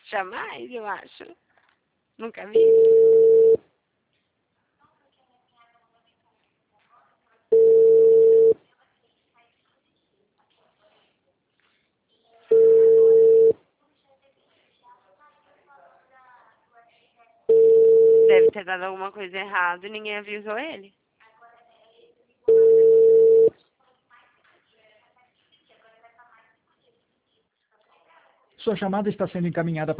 Jamais, eu acho. Nunca vi. Deve ter dado alguma coisa errada e ninguém avisou ele. Sua chamada está sendo encaminhada